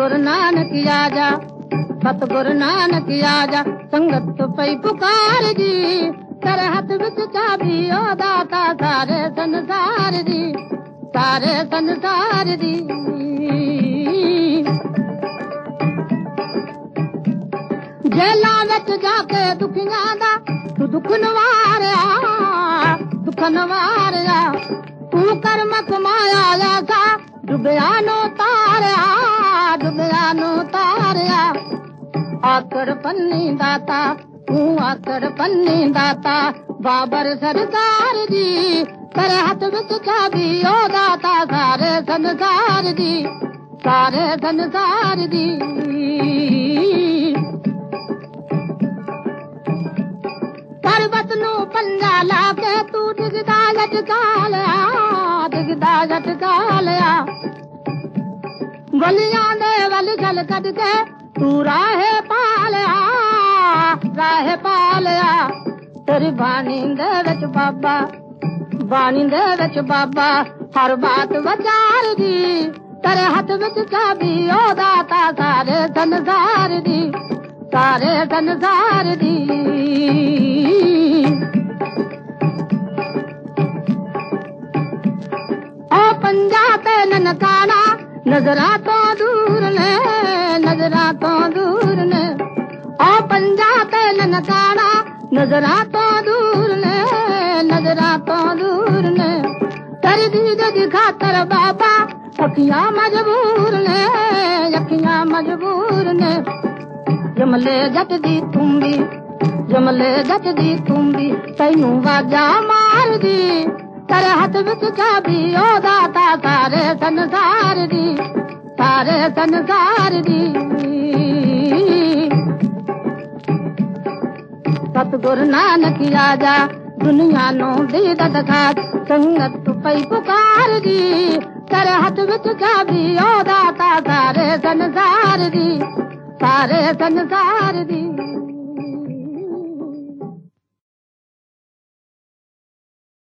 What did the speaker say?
सतगुरु नानक आजा, सतगुरु नानक आजा, संगत पई पुकार जी, तेरे हथ विच चाबी ओ दाता सारे संसार दी, सारे संसार दी। जेलां विच जाके दुखियां दा तू दुख नवारिया, दुख नवारिया, तू कर्म कमाया ऐसा डुबिया नो तारिया, डुबिया नो तारिया। आकड़ पन्नी दाता तू आकड़ पन्नी दाता, बाबर सरदार जी, तेरे हाथ विच चाबी ओ दाता सारे संसार दी, सारे संसार दी। पर्वत नू पंजा लाके तू डिगदा लटका लिया, डिगदा लटका लिया। गलियां दे वल गल कढ के तू राहे पा लिया, राहे पा लिया। तेरी बाणी दे विच बाबा, बाणी दे विच बाबा, हर बात वचार दी, तेरे हथ विच चाबी ओ दाता सारे संसार दी, सारे संसार दी। ओ पंजा ते ननकाना नजरा तो दूर ने, नजरा तो दूर ने। ओ पंजा ते ननकाना नजरा तो दूर ने, नजरा तो दूर ने। तेरी दीद दी खातर बाबा अखियां मजबूर ने, अखियां मजबूर ने। जमले जट दी तुम्बी, जमले जट दी तुम्बी, तैनू वाजा मार दी, तेरे हथ विच चाबी ओ दाता सारे संसार दी, सारे संसार दी। सतगुरु नानक आजा, दुनिया नो दीद दिखा, संगत पई पुकार दी, तेरे हथ विच चाबी ओ दाता सारे संसार दी, सारे संसार दी।